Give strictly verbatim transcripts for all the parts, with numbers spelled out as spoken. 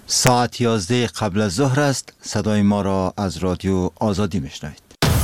ساعت یازده قبل از ظهر است. صدای ما را از رادیو آزادی میشنوید.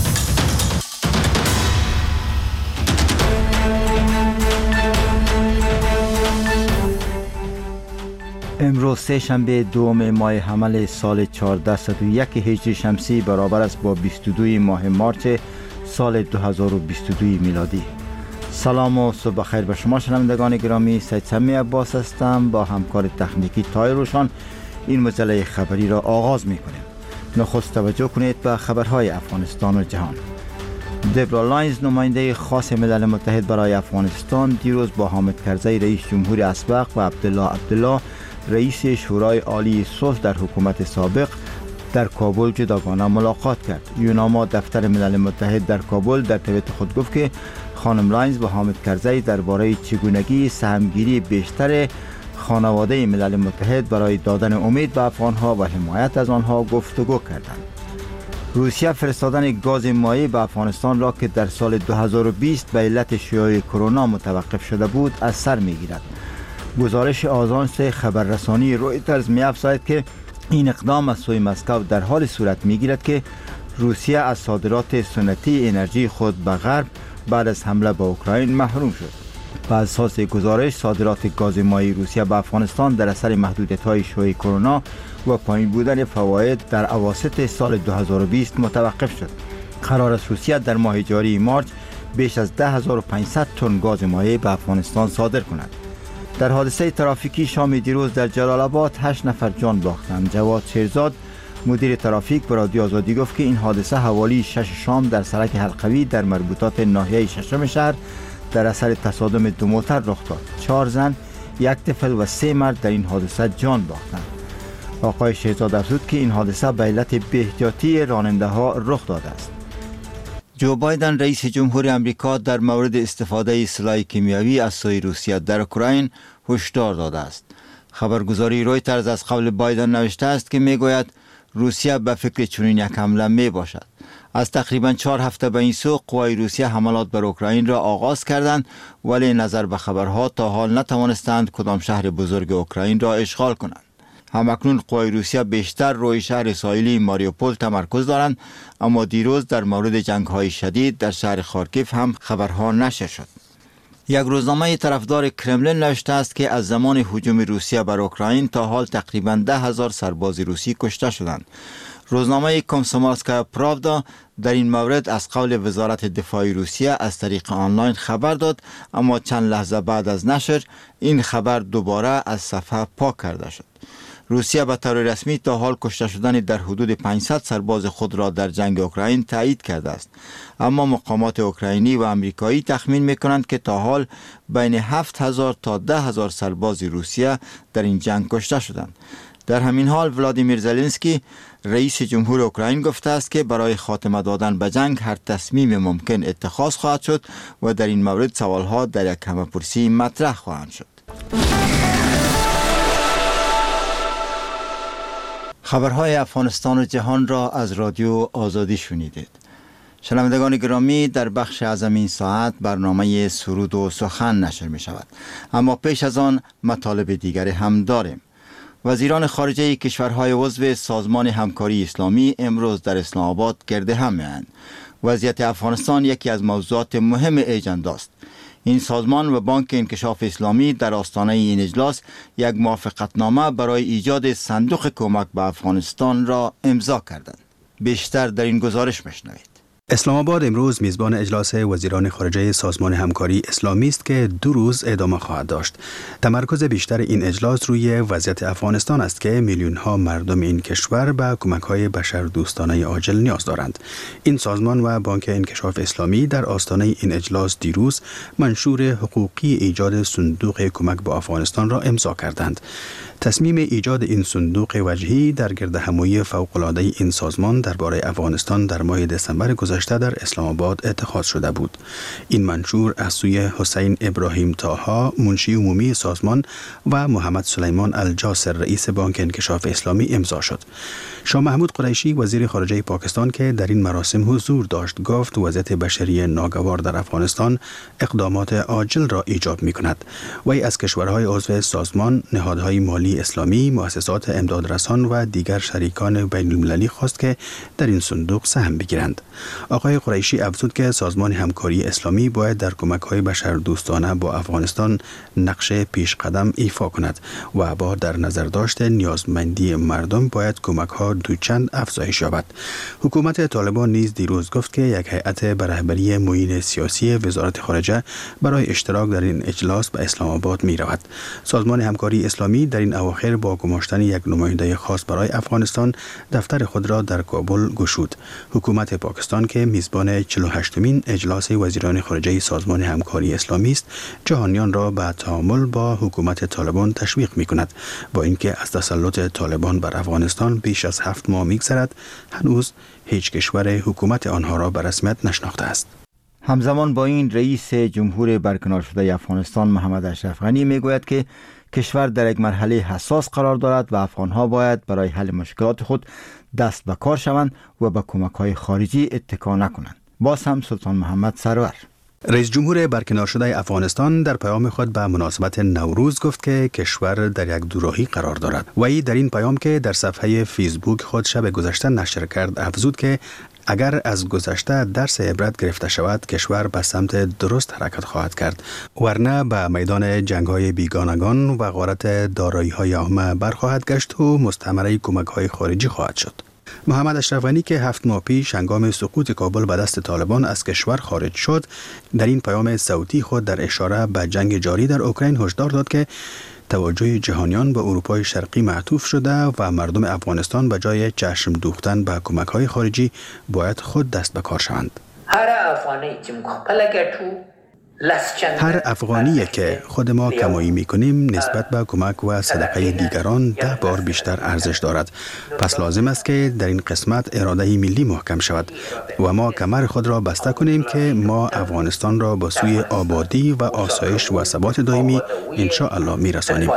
امروز سه شنبه دوم ماه حمل سال چهارصد و یک هجری شمسی برابر است با بیست و دو ماه مارس سال دو هزار و بیست و دو میلادی. سلام و صبح خیر به شما شنوندگان گرامی. سید سمی عباس هستم. با همکار تکنیکی تای روشان این مجله خبری را آغاز می کنیم. نخست توجه کنید به خبرهای افغانستان و جهان. دبرا لاینز نماینده خاص ملل متحد برای افغانستان دیروز با حامد کرزی رئیس جمهور اسبق و عبدالله عبدالله رئیس شورای عالی صلح در حکومت سابق در کابل جداگانه ملاقات کرد. یوناما دفتر ملل متحد در کابل در توییت خود گفت که خانم لاینز با حامد کرزی درباره چگونگی سهمگیری بیشتر خانواده ملل متحد برای دادن امید به افغانها و حمایت از آنها گفتگو کردند. روسیه فرستادن گاز مایع به افغانستان را که در سال دو هزار و بیست به علت شیوع کرونا متوقف شده بود از سر میگیرد. گزارش آژانس خبررسانی رویترز می‌افزاید که این اقدام از سوی مسکو در حال صورت میگیرد که روسیه از صادرات سنتی انرژی خود به غرب بعد از حمله به اوکراین محروم شد. بر اساس گزارش صادرات گاز مایع روسیه به افغانستان در اثر محدودیت‌های شیوع کرونا و پایین بودن فواید در اواسط سال دو هزار و بیست متوقف شد. قرار است روسیه در ماه جاری مارس بیش از ده هزار و پانصد تن گاز مایع به افغانستان صادر کند. در حادثه ترافیکی شام دیروز در جلال آباد هشت نفر جان باختند. جواد شیرزاد مدیر ترافیک به رادیو آزادی گفت که این حادثه حوالی شش شام در سرک حلقوی در مربوطات ناحیه ششم شهر در اثر تصادم دو موتر رخ داد. چهار زن، یک طفل و سه مرد در این حادثه جان باختند. آقای شیرزاد افزود که این حادثه به علت بی‌احتیاطی راننده ها رخ داده است. جو بایدن رئیس جمهور امریکا در مورد استفاده سلاح کیمیایی از سوی روسیه در اوکراین هشدار داده است. خبرگزاری رویترز از قول بایدن نوشته است که میگوید روسیه به فکر چنین یک حمله می باشد. از تقریبا چهار هفته به این سو قوای روسیه حملات بر اوکراین را آغاز کردند، ولی نظر به خبرها تا حال نتوانستند کدام شهر بزرگ اوکراین را اشغال کنند. همکنون قوای روسیه بیشتر روی شهر ساحلی ماریوپول تمرکز دارند، اما دیروز در مورد جنگ‌های شدید در شهر خارکیف هم خبرها نشر شد. یک روزنامه طرفدار کرملین نوشته است که از زمان هجوم روسیه بر اوکراین تا حال تقریبا ده هزار سرباز روسی کشته شدند. روزنامه کومسومولسکایا پراودا در این مورد از قول وزارت دفاع روسیه از طریق آنلاین خبر داد، اما چند لحظه بعد از نشر این خبر دوباره از صفحه پاک کرده شد. روسیه به طور رسمی تا حال کشته شدن در حدود پانصد سرباز خود را در جنگ اوکراین تایید کرده است، اما مقامات اوکراینی و امریکایی تخمین می‌کنند که تا حال بین هفت هزار تا ده هزار سرباز روسیه در این جنگ کشته شدند. در همین حال ولادیمیر زلنسکی رئیس جمهور اوکراین گفته است که برای خاتمه دادن به جنگ هر تصمیم ممکن اتخاذ خواهد شد و در این مورد سوالها در یک همه‌پرسی مطرح خواهند شد. خبرهای افغانستان و جهان را از رادیو آزادی شنیدید. شنوندگان گرامی، در بخش اعظم این ساعت برنامه سرود و سخن نشر می شود، اما پیش از آن مطالب دیگری هم داریم. وزیران خارجه کشورهای عضو سازمان همکاری اسلامی امروز در اسلام آباد گرد هم می‌آیند. وضعیت افغانستان یکی از موضوعات مهم اجندا است. این سازمان و بانک انکشاف اسلامی در آستانه این اجلاس یک موافقتنامه برای ایجاد صندوق کمک به افغانستان را امضا کردند. بیشتر در این گزارش بشنوید. اسلام آباد امروز میزبان اجلاس وزیران خارجه سازمان همکاری اسلامی است که دو روز ادامه خواهد داشت. تمرکز بیشتر این اجلاس روی وضعیت افغانستان است که میلیون ها مردم این کشور به کمک های بشردوستانه عاجل نیاز دارند. این سازمان و بانک انکشاف اسلامی در آستانه این اجلاس دیروز منشور حقوقی ایجاد صندوق کمک به افغانستان را امضا کردند. تصمیم ایجاد این صندوق وجهی در گردهمایی فوق‌العاده این سازمان درباره افغانستان در ماه دسامبر گذشته گذشته در اسلام آباد اتخاذ شده بود. این منشور از سوی حسین ابراهیم طاها منشی عمومی سازمان و محمد سلیمان الجاسر رئیس بانک انکشاف اسلامی امضا شد. شاه محمود قریشی وزیر خارجه پاکستان که در این مراسم حضور داشت گفت وضعیت بشری ناگوار در افغانستان اقدامات عاجل را ایجاب می کند. وی از کشورهای عضو سازمان، نهادهای مالی اسلامی، مؤسسات امدادرسان و دیگر شریکان بین المللی خواست که در این صندوق سهم بگیرند. آقای قریشی افزود که سازمان همکاری اسلامی باید در کمک‌های بشردوستانه با افغانستان نقش پیش قدم ایفا کند و با در نظر داشت نیازمندی مردم باید کمک‌ها دوچند افزایش یابد. حکومت طالبان نیز دیروز گفت که یک هیئت به رهبری معین سیاسی وزارت خارجه برای اشتراک در این اجلاس به اسلام آباد می رود. سازمان همکاری اسلامی در این اواخر با گماشتن یک نماینده خاص برای افغانستان دفتر خود را در کابل گشود. حکومت پاکستان که میزبان چهل و هشتمین اجلاس وزیران خارجه سازمان همکاری اسلامی است، جهانیان را به تعامل با حکومت طالبان تشویق می کند. با اینکه از تسلط طالبان بر افغانستان بیش از هفت ماه می‌گذرد، هنوز هیچ کشور حکومت آنها را به رسمیت نشناخته است. همزمان با این رئیس جمهور برکنار شده افغانستان محمد اشرف غنی میگوید که کشور در یک مرحله حساس قرار دارد و افغانها باید برای حل مشکلات خود دست به کار شوند و به کمک‌های خارجی اتکا نکنند. باز هم سلطان محمد سرور رئیس جمهور برکنار شده افغانستان در پیام خود به مناسبت نوروز گفت که کشور در یک دوراهی قرار دارد. وی در این پیام که در صفحه فیسبوک خود شب گذشته نشر کرد افزود که اگر از گذشته درس عبرت گرفته شود کشور به سمت درست حرکت خواهد کرد، ورنه به میدان جنگ‌های بیگانگان و غارت دارایی‌های عامه برخواهد گشت و مستعمره کمک‌های خارجی خواهد شد. محمد اشرف غنی که هفت ماه پیش هنگام سقوط کابل به دست طالبان از کشور خارج شد، در این پیام صوتی خود در اشاره به جنگ جاری در اوکراین هشدار داد که توجه جهانیان به اروپای شرقی معطوف شده و مردم افغانستان به جای چشم دوختن به کمک‌های خارجی باید خود دست به کار شوند. هر افغانی که مقبل گرتو هر افغانی که خود ما کمایی میکنیم نسبت به کمک و صدقه دیگران ده بار بیشتر ارزش دارد. پس لازم است که در این قسمت اراده ملی محکم شود و ما کمر خود را بسته کنیم که ما افغانستان را به سوی آبادی و آسایش و ثبات دائمی ان شاء الله میرسانیم.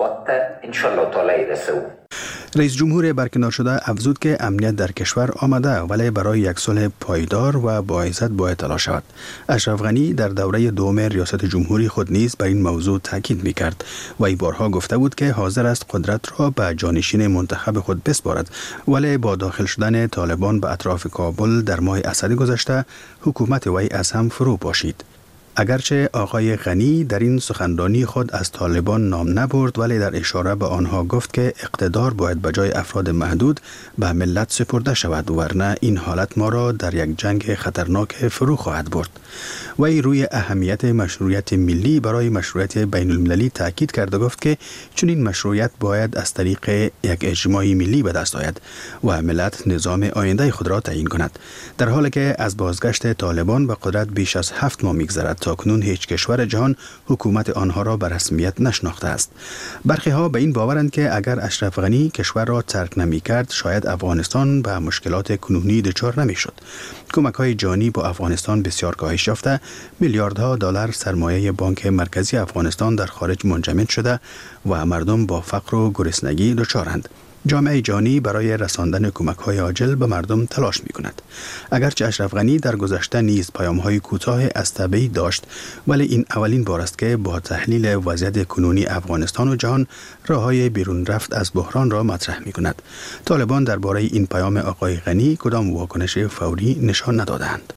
رئیس جمهور برکنار شده افزود که امنیت در کشور آمده ولی برای یک صلح پایدار و با عزت باید تلاش شود. اشرف غنی در دوره دوم ریاست جمهوری خود نیز بر این موضوع تاکید می‌کرد و ای بارها گفته بود که حاضر است قدرت را به جانشین منتخب خود بسپارد، ولی با داخل شدن طالبان به اطراف کابل در ماه اسد گذشته حکومت وی از هم فرو پاشید. اگرچه آقای غنی در این سخنرانی خود از طالبان نام نبرد ولی در اشاره به آنها گفت که اقتدار باید به جای افراد محدود به ملت سپرده شود، ورنه این حالت ما را در یک جنگ خطرناک فرو خواهد برد. وی روی اهمیت مشروعیت ملی برای مشروعیت بین المللی تاکید کرد و گفت که چون این مشروعیت باید از طریق یک اجماع ملی به دست آید و ملت نظام آینده خود را تعیین کند. در حالی که از بازگشت طالبان به قدرت بیش از هفت ماه می‌گذرد، تاکنون هیچ کشور جهان حکومت آنها را به رسمیت نشناخته است. برخی ها به این باورند که اگر اشرف غنی کشور را ترک نمی کرد شاید افغانستان به مشکلات کنونی دچار نمی شد. کمک های جانی با افغانستان بسیار کاهش یافته، میلیاردها دلار سرمایه بانک مرکزی افغانستان در خارج منجمد شده و مردم با فقر و گرسنگی دچارند. جامعه جهانی برای رساندن کمک‌های عاجل به مردم تلاش می‌کند. اگرچه اشرف غنی در گذشته نیز پیام‌های کوتاه از تبعی داشت، ولی این اولین بار است که با تحلیل وضعیت کنونی افغانستان و جهان راه‌های بیرون رفت از بحران را مطرح می‌کند. طالبان درباره این پیام آقای غنی کدام واکنش فوری نشان ندادند.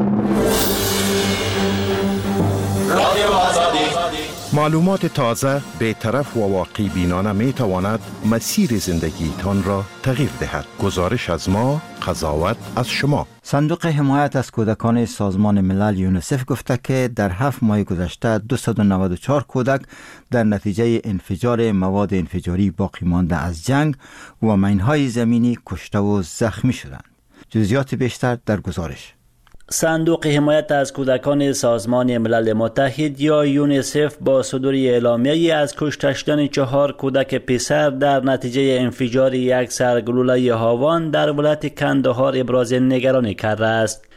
معلومات تازه، بی‌طرف و واقع بینانه می تواند مسیر زندگی تان را تغییر دهد. گزارش از ما، قضاوت از شما. صندوق حمایت از کودکان سازمان ملل یونیسف گفته که در هفت ماه گذشته دویست و نود و چهار کودک در نتیجه انفجار مواد انفجاری باقی مانده از جنگ و مین‌های زمینی کشته و زخمی شدند. جزئیات بیشتر در گزارش. صندوق حمایت از کودکان سازمان ملل متحد یا یونیسف با صدور اعلامیه‌ای از کشته شدن چهار کودک پسر در نتیجه انفجار یک سرگلوله هاوان در ولایت کندهار ابراز نگرانی کرده است.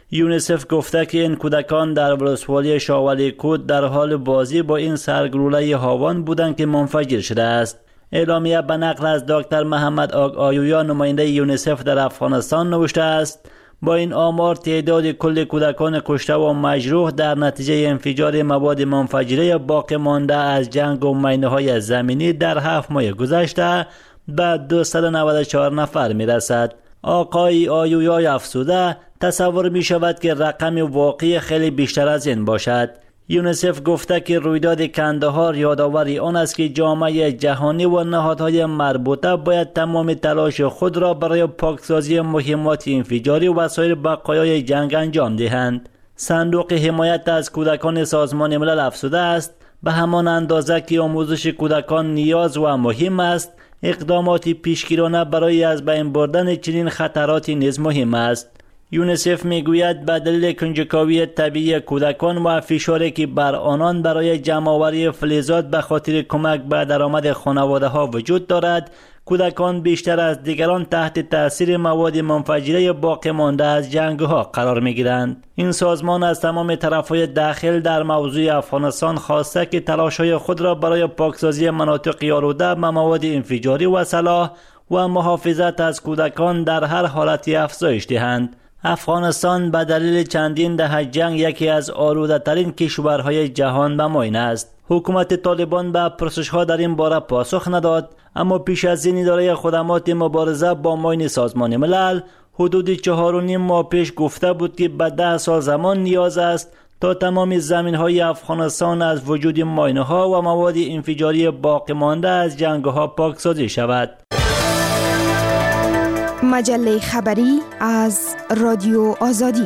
یونیسف گفته که این کودکان در ولسوالی شاولی کود در حال بازی با این سرگلوله هاوان بودند که منفجر شده است. اعلامیه به نقل از دکتر محمد آگ آیویا نماینده یونیسف در افغانستان نوشته است با این آمار تعداد کل کودکان کشته و مجروح در نتیجه انفجار مواد منفجره باقی مانده از جنگ و مینه‌های زمینی در هفت ماه گذشته به دویست و نود و چهار نفر می رسد. آقای آیویا افزوده تصور می شود که رقم واقعی خیلی بیشتر از این باشد. یونیسف گفته که رویداد کندهار یادآوری آن است که جامعه جهانی و نهادهای مربوطه باید تمام تلاش خود را برای پاکسازی مهمات انفجاری و سایر بقایای جنگ انجام دهند. صندوق حمایت از کودکان سازمان ملل افزوده است به همان اندازه که آموزش کودکان نیاز و مهم است، اقدامات پیشگیرانه برای از بین بردن چنین خطراتی نیز مهم است. یونیسف میگوید به دلیل کنجکاوی طبیعی کودکان و فشاری که بر آنان برای جمع‌آوری فلزات به خاطر کمک به درآمد خانواده ها وجود دارد، کودکان بیشتر از دیگران تحت تاثیر مواد منفجره باقی مانده از جنگ ها قرار می گیرند. این سازمان از تمام طرفهای داخل در موضوع افغانستان خواسته که تلاش‌های خود را برای پاکسازی مناطق آلوده به مواد انفجاری و سلاح و محافظت از کودکان در هر حالتی افزایش دهند. افغانستان به دلیل چندین دهه جنگ یکی از آلوده ترین کشورهای جهان به معین است. حکومت طالبان به پرسش‌ها در این باره پاسخ نداد، اما پیش از این اداره خدمات مبارزه با معین سازمان ملل حدود چهار و نیم ماه پیش گفته بود که به ده سال زمان نیاز است تا تمام زمین‌های افغانستان از وجود ماینه‌ها و مواد انفجاری باقی مانده از جنگ‌ها پاکسازی شود. مجله خبری از رادیو آزادی.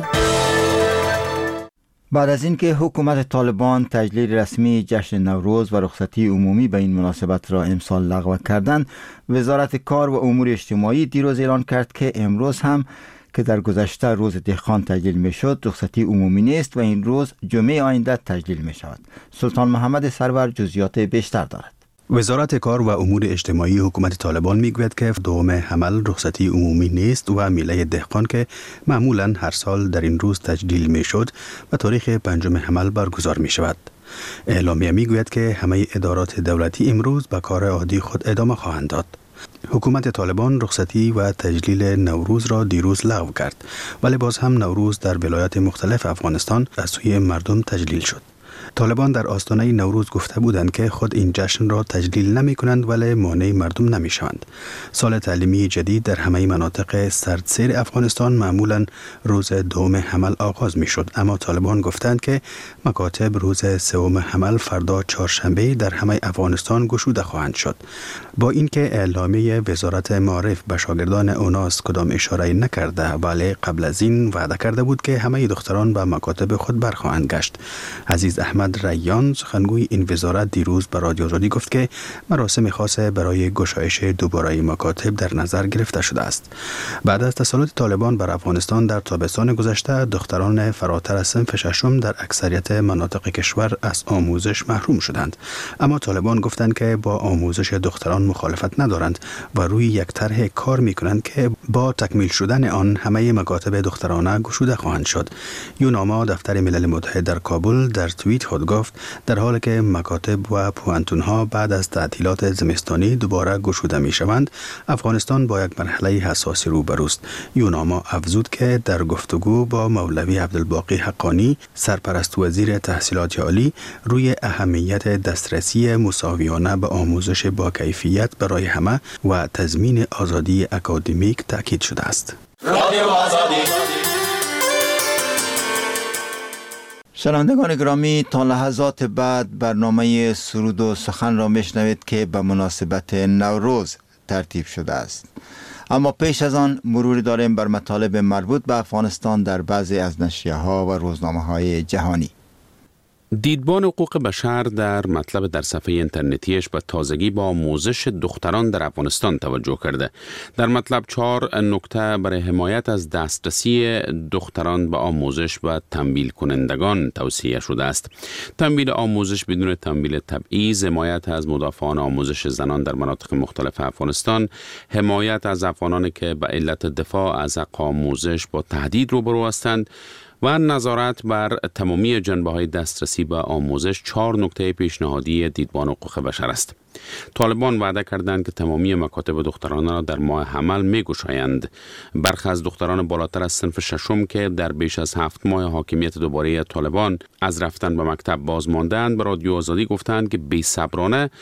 بعد از اینکه حکومت طالبان تجلیل رسمی جشن نوروز و رخصتی عمومی به این مناسبت را امسال لغو کردند، وزارت کار و امور اجتماعی دیروز اعلان کرد که امروز هم که در گذشته روز دهقان تجلیل می شد رخصتی عمومی نیست و این روز جمعه آینده تجلیل می شود. سلطان محمد سرور جزئیات بیشتر دارد. وزارت کار و امور اجتماعی حکومت طالبان میگوید که دوم حمل رخصتی عمومی نیست و میله دهقان که معمولاً هر سال در این روز تجلیل میشد و تاریخ پنجم حمل برگزار می شود. اعلامیه میگوید که همه ادارات دولتی امروز به کار عادی خود ادامه خواهند داد. حکومت طالبان رخصتی و تجلیل نوروز را دیروز لغو کرد، ولی باز هم نوروز در ولایات مختلف افغانستان از سوی مردم تجلیل شد. طالبان در آستانه نوروز گفته بودند که خود این جشن را تجلیل نمی کنند ولی مانع مردم نمی شوند. سال تعلیمی جدید در همه مناطق سردسیر افغانستان معمولا روز دوم حمل آغاز می شد، اما طالبان گفتند که مکاتب روز سوم حمل فردا چهارشنبه در همه افغانستان گشوده خواهند شد. با اینکه اعلامیه وزارت معارف به شاگردان اوناس کدام اشاره نکرده، ولی قبل از این وعده کرده بود که همه دختران به مکاتب خود برخواهند گشت. عزیز احمد ریان سخنگوی این وزارت دیروز به رادیو آزادی گفت که مراسم خاصه برای گشایش دوباره مکاتب در نظر گرفته شده است. بعد از تسلط طالبان بر افغانستان در تابستان گذشته، دختران فراتر از صنف ششم در اکثریت مناطق کشور از آموزش محروم شدند، اما طالبان گفتند که با آموزش دختران مخالفت ندارند و روی یک طرح کار می‌کنند که با تکمیل شدن آن همه مکاتب دخترانه گشوده خواهند شد. یوناما دفتر ملل متحد در کابل در توییت خود گفت در حالی که مکاتب و پوهنتون‌ها بعد از تعطیلات زمستانی دوباره گشوده می‌شوند، افغانستان با یک مرحله حساسی روبروست. یوناما افزود که در گفتگو با مولوی عبدالباقی حقانی، سرپرست وزیر تحصیلات عالی، روی اهمیت دسترسی مساویانه به آموزش با کیفیت برای همه و تضمین آزادی اکادمیک تاکید شده است. رادیو آزادی. شنوندگان گرامی، تا لحظات بعد برنامه سرود و سخن را میشنوید که به مناسبت نوروز ترتیب شده است. اما پیش از آن مروری داریم بر مطالب مربوط به افغانستان در بعضی از نشریه‌ها و روزنامه‌های جهانی. دیدبان حقوق بشر در مطلب در صفحه اینترنتیش به تازگی با آموزش دختران در افغانستان توجه کرده. در مطلب چهار نکته برای حمایت از دسترسی دختران به آموزش و تمویل کنندگان توصیه شده است. تمویل آموزش بدون تمویل تبعیض، حمایت از مدافعان آموزش زنان در مناطق مختلف افغانستان، حمایت از افغانانی که به علت دفاع از حق آموزش با تهدید روبرو هستند و نظارت بر تمامی جنبه‌های دسترسی به آموزش چهار نکته پیشنهادی دیدبان حقوق بشر است. طالبان وعده کردند که تمامی مکاتب دخترانه را در ماه حمل می‌گشایند. برخی از دختران بالاتر از صنف ششم که در بیش از هفت ماه حاکمیت دوباره طالبان از رفتن به مکتب باز ماندند به رادیو آزادی گفتند که بی‌صبرانه